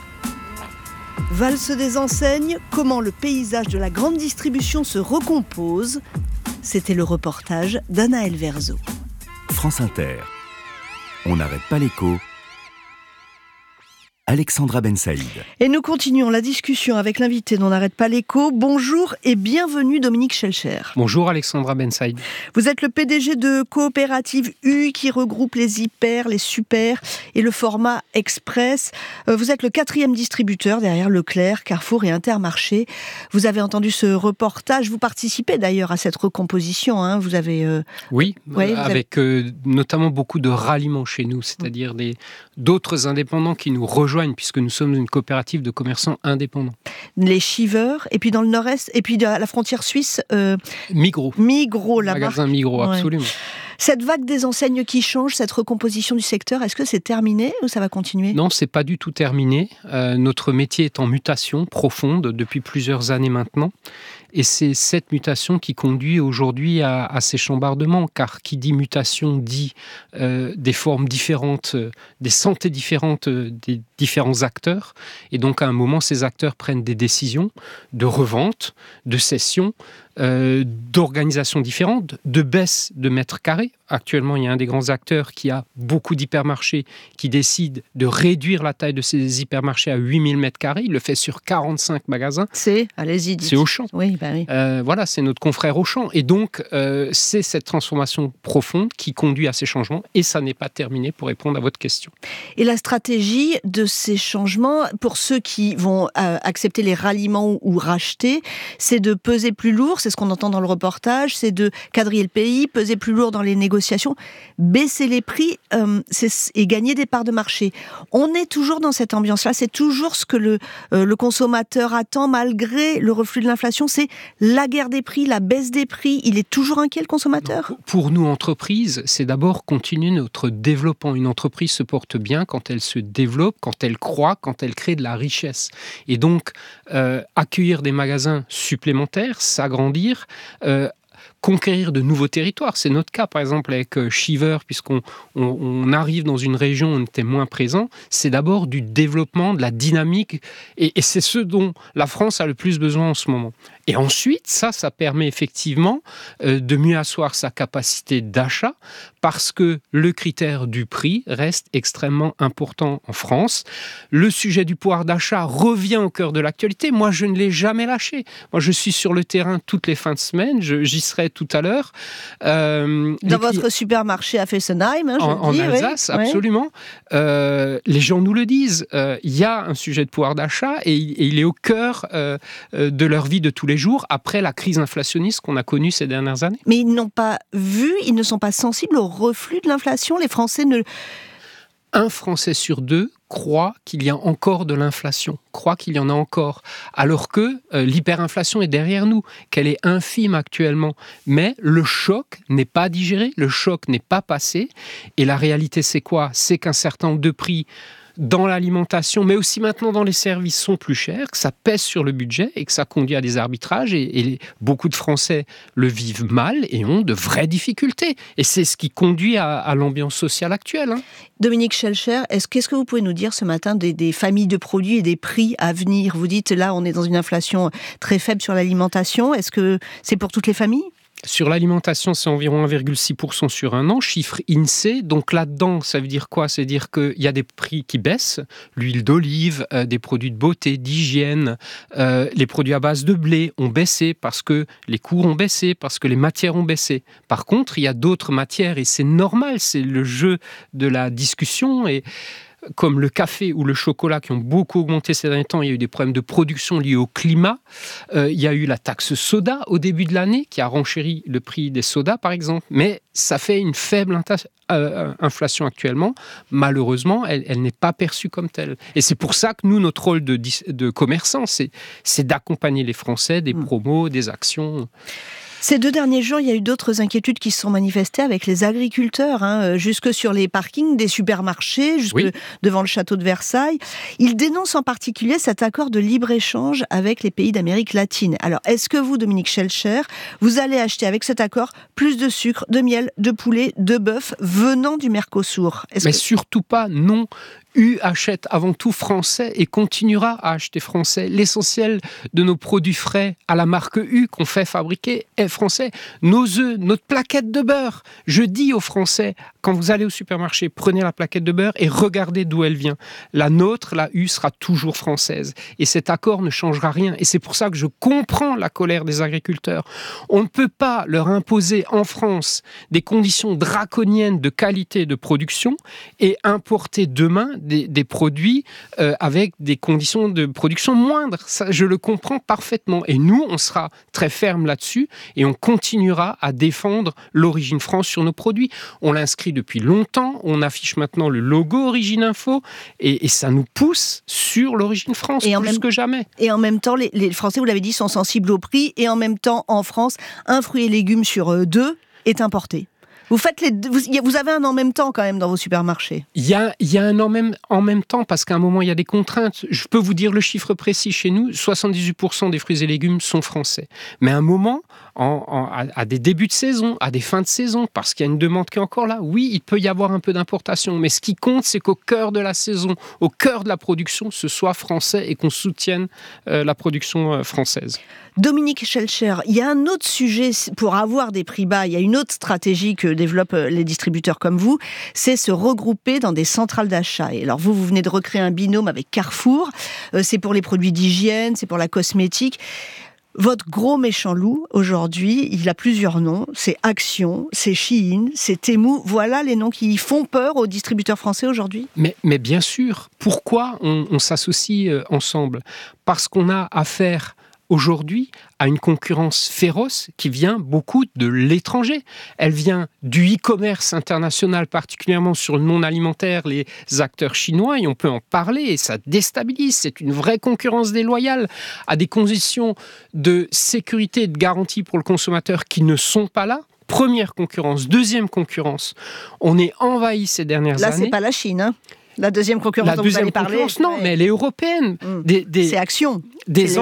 Valse des enseignes, comment le paysage de la grande distribution se recompose. C'était le reportage d'Anaël Verzo. France Inter. On n'arrête pas l'écho. Alexandra Ben Saïd. Et nous continuons la discussion avec l'invité d'On n'arrête pas l'écho. Bonjour et bienvenue Dominique Schelcher. Bonjour Alexandra Ben Saïd. Vous êtes le PDG de Coopérative U qui regroupe les hyper, les super et le format express. Vous êtes le 4e distributeur derrière Leclerc, Carrefour et Intermarché. Vous avez entendu ce reportage. Vous participez d'ailleurs à cette recomposition. Hein. Vous avez... Oui, avec notamment beaucoup de ralliements chez nous, c'est-à-dire d'autres indépendants qui nous rejoignent puisque nous sommes une coopérative de commerçants indépendants. Les Shivers, et puis dans le nord-est, et puis à la frontière suisse... Migros. Migros, là-bas. Magasin Migros, absolument. Cette vague des enseignes qui change, cette recomposition du secteur, est-ce que c'est terminé ou ça va continuer ? Non, c'est pas du tout terminé. Notre métier est en mutation profonde depuis plusieurs années maintenant. Et c'est cette mutation qui conduit aujourd'hui à ces chambardements, car qui dit mutation dit des formes différentes, des santé différentes des différents acteurs. Et donc à un moment, ces acteurs prennent des décisions de revente, de cession, d'organisations différentes, de baisse de mètres carrés. Actuellement, il y a un des grands acteurs qui a beaucoup d'hypermarchés qui décide de réduire la taille de ses hypermarchés à 8000 mètres carrés. Il le fait sur 45 magasins. Allez-y, dites. C'est Auchan. Oui, bah oui. Voilà, c'est notre confrère Auchan. Et donc, c'est cette transformation profonde qui conduit à ces changements. Et ça n'est pas terminé pour répondre à votre question. Et la stratégie de ces changements, pour ceux qui vont accepter les ralliements ou racheter, c'est de peser plus lourd, c'est ce qu'on entend dans le reportage, c'est de quadriller le pays, peser plus lourd dans les négociations, baisser les prix et gagner des parts de marché. On est toujours dans cette ambiance-là, c'est toujours ce que le consommateur attend malgré le reflux de l'inflation, c'est la guerre des prix, la baisse des prix. Il est toujours inquiet, le consommateur ? Non, pour nous, entreprises, c'est d'abord continuer notre développement. Une entreprise se porte bien quand elle se développe, quand elle croît, quand elle crée de la richesse. Et donc, accueillir des magasins supplémentaires, s'agrandir, conquérir de nouveaux territoires. C'est notre cas, par exemple, avec Shiver, puisqu'on arrive dans une région où on était moins présent. C'est d'abord du développement, de la dynamique, et c'est ce dont la France a le plus besoin en ce moment. Et ensuite, ça permet effectivement de mieux asseoir sa capacité d'achat, parce que le critère du prix reste extrêmement important en France. Le sujet du pouvoir d'achat revient au cœur de l'actualité. Moi, je ne l'ai jamais lâché. Moi, je suis sur le terrain toutes les fins de semaine. J'y serai tout à l'heure. Dans votre supermarché à Fessenheim, en Alsace, oui. Absolument. Les gens nous le disent. Il y a un sujet de pouvoir d'achat et il est au cœur de leur vie de tous les jours après la crise inflationniste qu'on a connue ces dernières années. Mais ils n'ont pas vu, ils ne sont pas sensibles au reflux de l'inflation. Les Français ne... Un Français sur 2 croit qu'il y a encore de l'inflation, croit qu'il y en a encore, alors que l'hyperinflation est derrière nous, qu'elle est infime actuellement. Mais le choc n'est pas digéré, le choc n'est pas passé. Et la réalité, c'est quoi ? C'est qu'un certain nombre de prix dans l'alimentation, mais aussi maintenant dans les services, sont plus chers, que ça pèse sur le budget et que ça conduit à des arbitrages. Et beaucoup de Français le vivent mal et ont de vraies difficultés. Et c'est ce qui conduit à l'ambiance sociale actuelle. Hein. Dominique Schelcher, qu'est-ce que vous pouvez nous dire ce matin des familles de produits et des prix à venir ? Vous dites, là, on est dans une inflation très faible sur l'alimentation. Est-ce que c'est pour toutes les familles ? Sur l'alimentation, c'est environ 1,6% sur un an, chiffre INSEE. Donc là-dedans, ça veut dire quoi ? Ça veut dire qu'il y a des prix qui baissent, l'huile d'olive, des produits de beauté, d'hygiène, les produits à base de blé ont baissé parce que les cours ont baissé, parce que les matières ont baissé. Par contre, il y a d'autres matières et c'est normal, c'est le jeu de la discussion et... comme le café ou le chocolat qui ont beaucoup augmenté ces derniers temps. Il y a eu des problèmes de production liés au climat. Il y a eu la taxe soda au début de l'année qui a renchéri le prix des sodas, par exemple. Mais ça fait une faible inflation actuellement. Malheureusement, elle n'est pas perçue comme telle. Et c'est pour ça que nous, notre rôle de commerçant, c'est d'accompagner les Français, des promos, des actions. Ces 2 derniers jours, il y a eu d'autres inquiétudes qui se sont manifestées avec les agriculteurs, jusque sur les parkings des supermarchés, jusque devant le château de Versailles. Ils dénoncent en particulier cet accord de libre-échange avec les pays d'Amérique latine. Alors, est-ce que vous, Dominique Schelcher, vous allez acheter avec cet accord plus de sucre, de miel, de poulet, de bœuf venant du Mercosur? Surtout pas, non. U achète avant tout français et continuera à acheter français. L'essentiel de nos produits frais à la marque U qu'on fait fabriquer est français. Nos œufs, notre plaquette de beurre. Je dis aux Français, quand vous allez au supermarché, prenez la plaquette de beurre et regardez d'où elle vient. La nôtre, la U, sera toujours française. Et cet accord ne changera rien. Et c'est pour ça que je comprends la colère des agriculteurs. On ne peut pas leur imposer en France des conditions draconiennes de qualité de production et importer demain des produits avec des conditions de production moindres. Ça, je le comprends parfaitement. Et nous, on sera très ferme là-dessus et on continuera à défendre l'origine France sur nos produits. On l'inscrit depuis longtemps. On affiche maintenant le logo Origine Info et ça nous pousse sur l'origine France plus que jamais. Et en même temps, les Français, vous l'avez dit, sont sensibles au prix. Et en même temps, en France, un fruit et légumes sur 2 est importé. Vous avez un en même temps quand même dans vos supermarchés. Il y a un en même temps parce qu'à un moment il y a des contraintes. Je peux vous dire le chiffre précis chez nous, 78% des fruits et légumes sont français. Mais à un moment, à des débuts de saison, à des fins de saison, parce qu'il y a une demande qui est encore là, oui, il peut y avoir un peu d'importation. Mais ce qui compte, c'est qu'au cœur de la saison, au cœur de la production, ce soit français et qu'on soutienne la production française. Dominique Schelcher, il y a un autre sujet pour avoir des prix bas, il y a une autre stratégie que développent les distributeurs comme vous, c'est se regrouper dans des centrales d'achat. Et alors vous venez de recréer un binôme avec Carrefour, c'est pour les produits d'hygiène, c'est pour la cosmétique. Votre gros méchant loup, aujourd'hui, il a plusieurs noms. C'est Action, c'est Shein, c'est Temu. Voilà les noms qui font peur aux distributeurs français aujourd'hui. Mais bien sûr, pourquoi on s'associe ensemble ? Parce qu'on a affaire aujourd'hui à une concurrence féroce qui vient beaucoup de l'étranger. Elle vient du e-commerce international, particulièrement sur le non-alimentaire, les acteurs chinois, et on peut en parler, et ça déstabilise. C'est une vraie concurrence déloyale à des conditions de sécurité et de garantie pour le consommateur qui ne sont pas là. Première concurrence. Deuxième concurrence. On est envahi ces dernières années. Là, c'est pas la Chine, hein. La deuxième concurrence dont vous allez parler. Non, mais elle est européenne. C'est Action. Des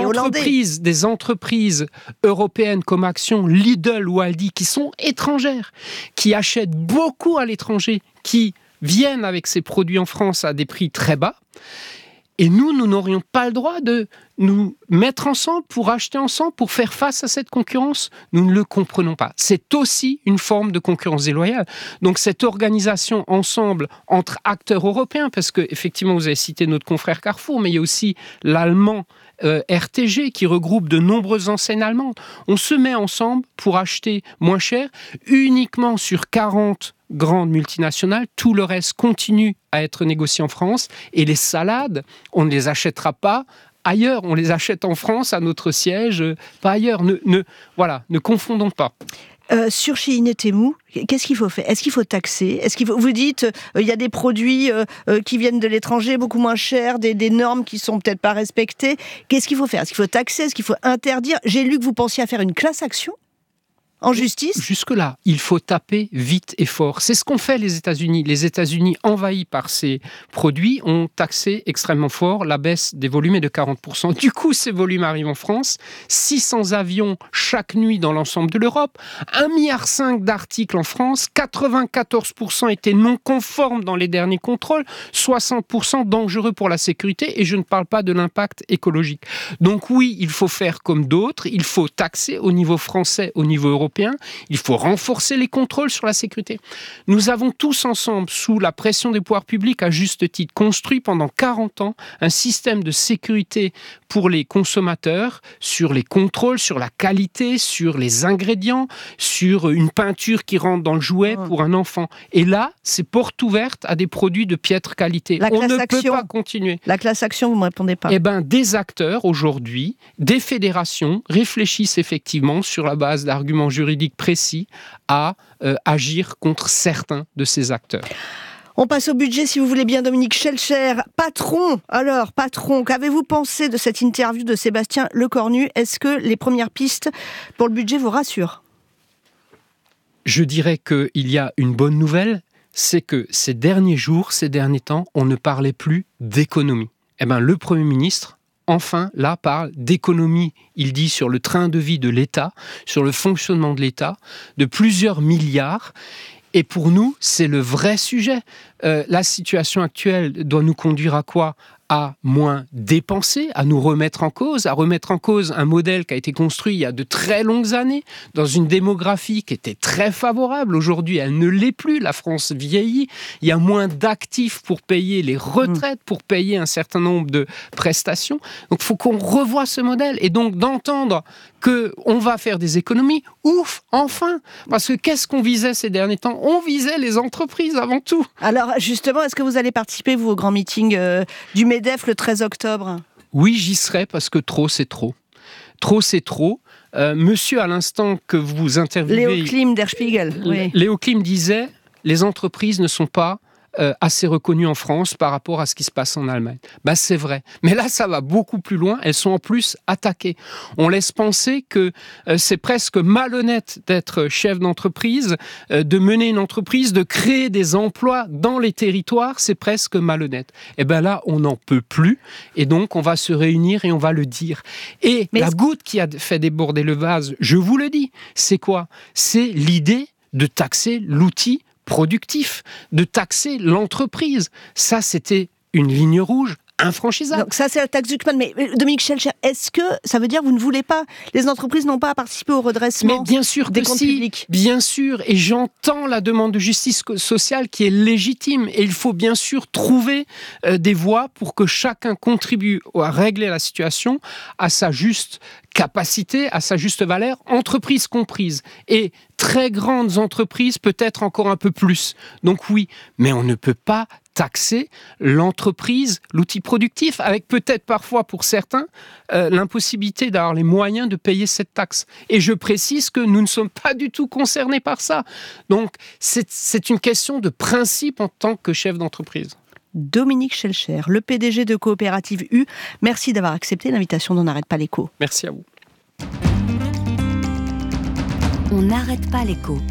entreprises européennes comme Action, Lidl ou Aldi, qui sont étrangères, qui achètent beaucoup à l'étranger, qui viennent avec ces produits en France à des prix très bas. Et nous n'aurions pas le droit de nous mettre ensemble pour acheter ensemble, pour faire face à cette concurrence. Nous ne le comprenons pas. C'est aussi une forme de concurrence déloyale. Donc cette organisation ensemble entre acteurs européens, parce que effectivement vous avez cité notre confrère Carrefour, mais il y a aussi l'allemand RTG qui regroupe de nombreuses enseignes allemandes. On se met ensemble pour acheter moins cher, uniquement sur 40 grandes multinationales. Tout le reste continue à être négocié en France. Et les salades, on ne les achètera pas ailleurs. On les achète en France, à notre siège, pas ailleurs. Ne confondons pas. Sur Shein et Temu, qu'est-ce qu'il faut faire ? Est-ce qu'il faut taxer ? Vous dites, il y a des produits qui viennent de l'étranger, beaucoup moins chers, des normes qui sont peut-être pas respectées. Qu'est-ce qu'il faut faire ? Est-ce qu'il faut taxer ? Est-ce qu'il faut interdire ? J'ai lu que vous pensiez à faire une class action en justice ? Jusque-là, il faut taper vite et fort. C'est ce qu'ont fait les États-Unis. Les États-Unis, envahis par ces produits, ont taxé extrêmement fort. La baisse des volumes est de 40%. Du coup, ces volumes arrivent en France. 600 avions chaque nuit dans l'ensemble de l'Europe. 1,5 milliard d'articles en France. 94% étaient non conformes dans les derniers contrôles. 60% dangereux pour la sécurité. Et je ne parle pas de l'impact écologique. Donc oui, il faut faire comme d'autres. Il faut taxer au niveau français, au niveau européen. Il faut renforcer les contrôles sur la sécurité. Nous avons tous ensemble, sous la pression des pouvoirs publics, à juste titre, construit pendant 40 ans un système de sécurité pour les consommateurs, sur les contrôles, sur la qualité, sur les ingrédients, sur une peinture qui rentre dans le jouet pour un enfant. Et là, c'est porte ouverte à des produits de piètre qualité. On ne peut pas continuer. La class action, vous ne me répondez pas. Eh bien, des acteurs, aujourd'hui, des fédérations, réfléchissent effectivement sur la base d'arguments juridiques précis à agir contre certains de ces acteurs. On passe au budget, si vous voulez bien, Dominique Schelcher. Patron, qu'avez-vous pensé de cette interview de Sébastien Lecornu ? Est-ce que les premières pistes pour le budget vous rassurent ? je dirais qu'il y a une bonne nouvelle, c'est que ces derniers jours, ces derniers temps, on ne parlait plus d'économie. Eh bien, le Premier ministre, enfin, là, parle d'économie. Il dit sur le train de vie de l'État, sur le fonctionnement de l'État, de plusieurs milliards. Et pour nous, c'est le vrai sujet. La situation actuelle doit nous conduire à quoi ? À moins dépenser, à nous remettre en cause, à remettre en cause un modèle qui a été construit il y a de très longues années, dans une démographie qui était très favorable. Aujourd'hui, elle ne l'est plus. La France vieillit. Il y a moins d'actifs pour payer les retraites, pour payer un certain nombre de prestations. Donc, il faut qu'on revoie ce modèle. Et donc, d'entendre qu'on va faire des économies, ouf, enfin. Parce que qu'est-ce qu'on visait ces derniers temps ? On visait les entreprises avant tout. Alors, justement, est-ce que vous allez participer, vous, au grand meeting du MEDEF le 13 octobre ? Oui, j'y serai parce que trop, c'est trop. Trop, c'est trop. Monsieur, à l'instant que vous interviewez... Léo Klim, Der Spiegel. Oui. Léo Klim disait « Les entreprises ne sont pas assez reconnues en France par rapport à ce qui se passe en Allemagne. » Ben, c'est vrai. Mais là, ça va beaucoup plus loin. Elles sont en plus attaquées. On laisse penser que c'est presque malhonnête d'être chef d'entreprise, de mener une entreprise, de créer des emplois dans les territoires. C'est presque malhonnête. Et bien là, on n'en peut plus. Et donc, on va se réunir et on va le dire. Et la goutte qui a fait déborder le vase, je vous le dis, c'est quoi ? C'est l'idée de taxer l'outil productif, de taxer l'entreprise. Ça, c'était une ligne rouge infranchissable. Donc ça, c'est la taxe Zucman. Mais Dominique Schelcher, est-ce que ça veut dire que vous ne voulez pas, les entreprises n'ont pas à participer au redressement Mais bien sûr des que comptes si, publics ? bien sûr. Et j'entends la demande de justice sociale qui est légitime. Et il faut bien sûr trouver des voies pour que chacun contribue à régler la situation à sa juste capacité, à sa juste valeur, entreprise comprise. Et très grandes entreprises, peut-être encore un peu plus. Donc oui, mais on ne peut pas taxer l'entreprise, l'outil productif, avec peut-être parfois pour certains l'impossibilité d'avoir les moyens de payer cette taxe. Et je précise que nous ne sommes pas du tout concernés par ça. Donc c'est une question de principe en tant que chef d'entreprise. Dominique Schelcher, le PDG de Coopérative U, merci d'avoir accepté l'invitation d'On n'arrête pas l'écho. Merci à vous. On n'arrête pas l'écho.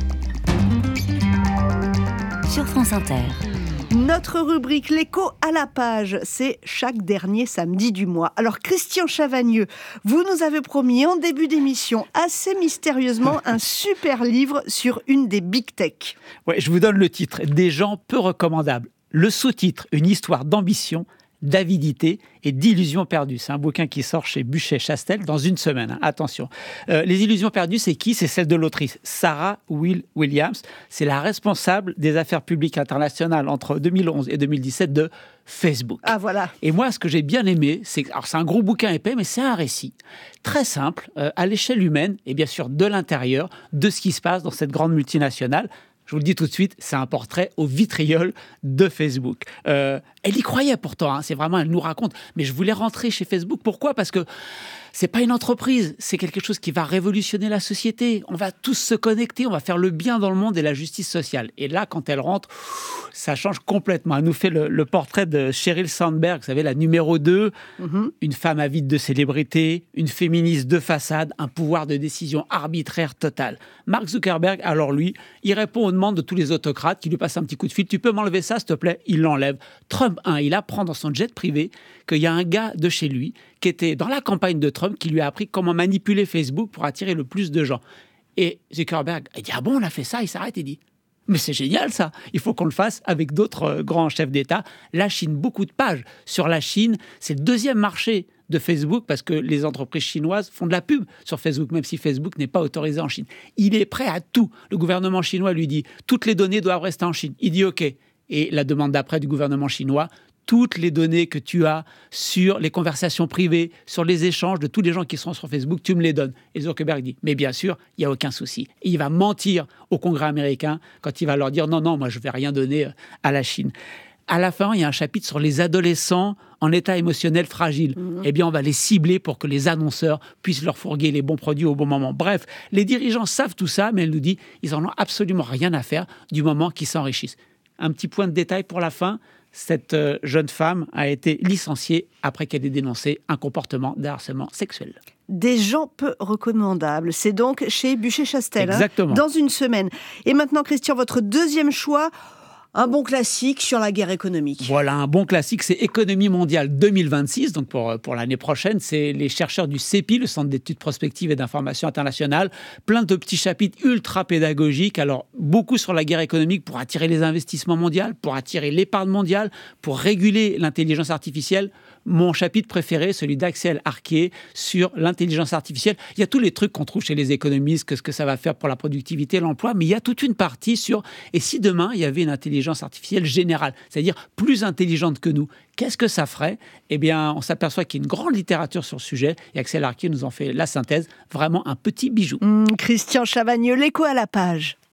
Sur France Inter. Notre rubrique L'écho à la page, c'est chaque dernier samedi du mois. Alors Christian Chavagneux, vous nous avez promis en début d'émission, assez mystérieusement, un super livre sur une des big tech. Ouais, je vous donne le titre, Des gens peu recommandables. Le sous-titre, Une histoire d'ambition, d'avidité et d'illusions perdues. C'est un bouquin qui sort chez Buchet-Chastel dans une semaine. Hein. Attention. Les illusions perdues, c'est qui ? C'est celle de l'autrice Sarah Williams. C'est la responsable des affaires publiques internationales entre 2011 et 2017 de Facebook. Ah voilà. Et moi, ce que j'ai bien aimé, c'est un gros bouquin épais, mais c'est un récit très simple, à l'échelle humaine et bien sûr de l'intérieur, de ce qui se passe dans cette grande multinationale. Je vous le dis tout de suite, c'est un portrait au vitriol de Facebook. Elle y croyait pourtant, hein, c'est vraiment, elle nous raconte. Mais je voulais rentrer chez Facebook. Pourquoi ? Parce que c'est pas une entreprise, c'est quelque chose qui va révolutionner la société. On va tous se connecter, on va faire le bien dans le monde et la justice sociale. Et là, quand elle rentre, ça change complètement. Elle nous fait le portrait de Sheryl Sandberg, vous savez, la numéro 2, une femme avide de célébrité, une féministe de façade, un pouvoir de décision arbitraire total. Mark Zuckerberg, alors lui, il répond aux demandes de tous les autocrates qui lui passent un petit coup de fil. Tu peux m'enlever ça, s'il te plaît ? Il l'enlève. Trump, il apprend dans son jet privé qu'il y a un gars de chez lui qui était dans la campagne de Trump qui lui a appris comment manipuler Facebook pour attirer le plus de gens. Et Zuckerberg, il dit « Ah bon, on a fait ça ?» Il s'arrête et dit « Mais c'est génial ça, il faut qu'on le fasse avec d'autres grands chefs d'État. » La Chine, beaucoup de pages sur la Chine. C'est le deuxième marché de Facebook parce que les entreprises chinoises font de la pub sur Facebook, même si Facebook n'est pas autorisé en Chine. Il est prêt à tout. Le gouvernement chinois lui dit « Toutes les données doivent rester en Chine. » Il dit « OK. » Et la demande d'après du gouvernement chinois, toutes les données que tu as sur les conversations privées, sur les échanges de tous les gens qui sont sur Facebook, tu me les donnes. Et Zuckerberg dit, mais bien sûr, il n'y a aucun souci. Et il va mentir au Congrès américain quand il va leur dire, non, moi je ne vais rien donner à la Chine. À la fin, il y a un chapitre sur les adolescents en état émotionnel fragile. Eh bien, on va les cibler pour que les annonceurs puissent leur fourguer les bons produits au bon moment. Bref, les dirigeants savent tout ça, mais elle nous dit, ils n'en ont absolument rien à faire du moment qu'ils s'enrichissent. Un petit point de détail pour la fin, Cette jeune femme a été licenciée après qu'elle ait dénoncé un comportement de harcèlement sexuel. Des gens peu recommandables. C'est donc chez Buchet-Chastel. Exactement. Dans une semaine. Et maintenant, Christian, votre deuxième choix, un bon classique sur la guerre économique. Voilà, un bon classique, c'est Économie mondiale 2026. Donc pour l'année prochaine, c'est les chercheurs du CEPI, le Centre d'études prospectives et d'information internationale. Plein de petits chapitres ultra pédagogiques. Alors, beaucoup sur la guerre économique pour attirer les investissements mondiaux, pour attirer l'épargne mondiale, pour réguler l'intelligence artificielle. Mon chapitre préféré, celui d'Axel Arquier sur l'intelligence artificielle. Il y a tous les trucs qu'on trouve chez les économistes, ce que ça va faire pour la productivité, l'emploi, mais il y a toute une partie sur et si demain il y avait une intelligence artificielle générale, c'est-à-dire plus intelligente que nous, qu'est-ce que ça ferait ? Eh bien, on s'aperçoit qu'il y a une grande littérature sur le sujet et Axel Arquier nous en fait la synthèse, vraiment un petit bijou. Christian Chavagneux, l'écho à la page.